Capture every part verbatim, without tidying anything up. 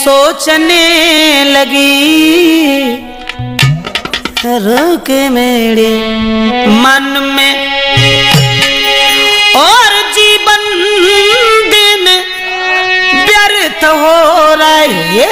सोचने लगी रुक मेरे मन में, और जीवन दिन व्यर्थ हो रहे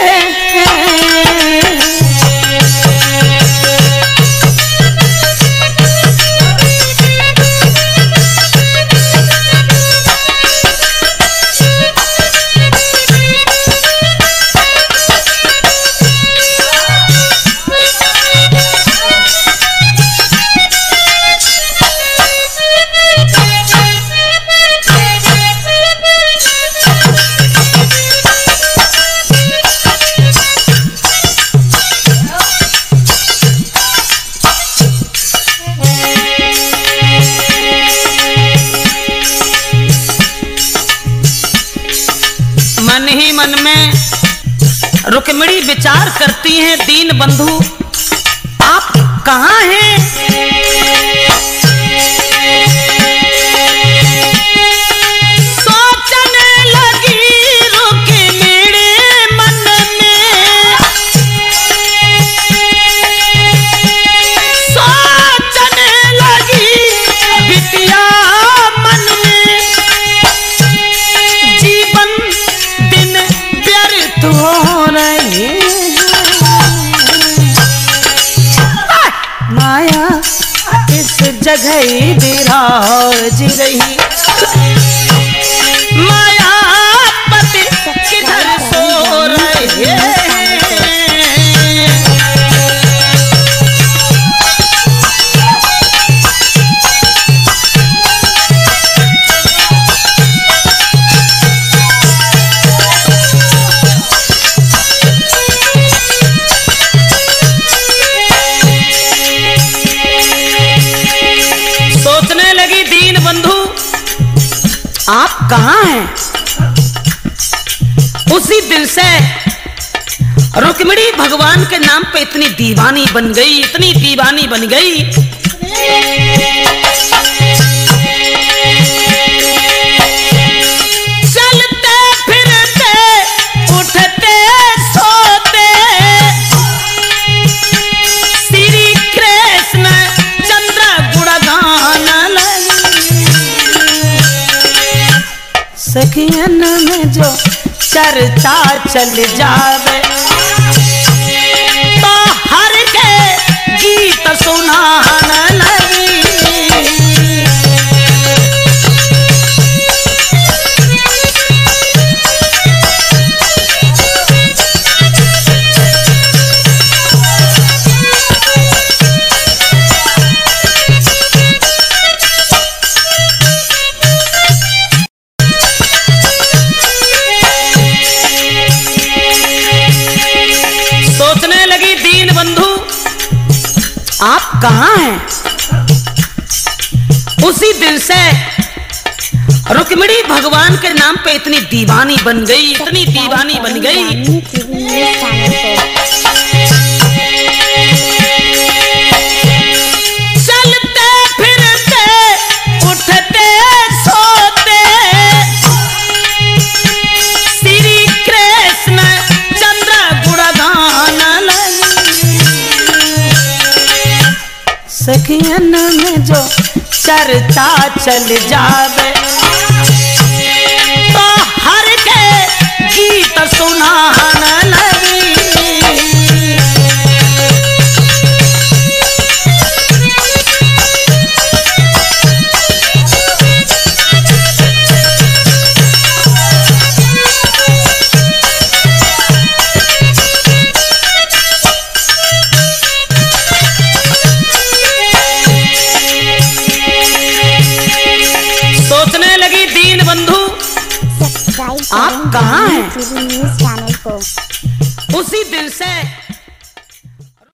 मन ही मन में रुक्मिणी विचार करती हैं, दीन बंधु आप कहाँ हैं? सोचने लगी रुक्मिणी मन में, सोचने लगी बिटिया मन में, जीवन हो रही माया इस जगह विराज रही, माया पति किधर सो रहे आप कहाँ हैं? उसी दिन से रुक्मिणी भगवान के नाम पे इतनी दीवानी बन गई, इतनी दीवानी बन गई। चलते फिरते उठते सोते श्री कृष्ण चंद्र गुणगान सखियन में जो चर्चा चल जावे, तो हर के गीत सुनान लगी। आप कहाँ हैं? उसी दिन से रुक्मिणी भगवान के नाम पे इतनी दीवानी बन गई, इतनी दीवानी बन गई। चलते फिरते उठते सोते श्री कृष्ण चंद्र गुणगान सखियन में जो चर्चा चल जावे, तो हर के गीत सुनान लगी। आप कहाँ हैं? न्यूज़ चैनल को उसी दिन से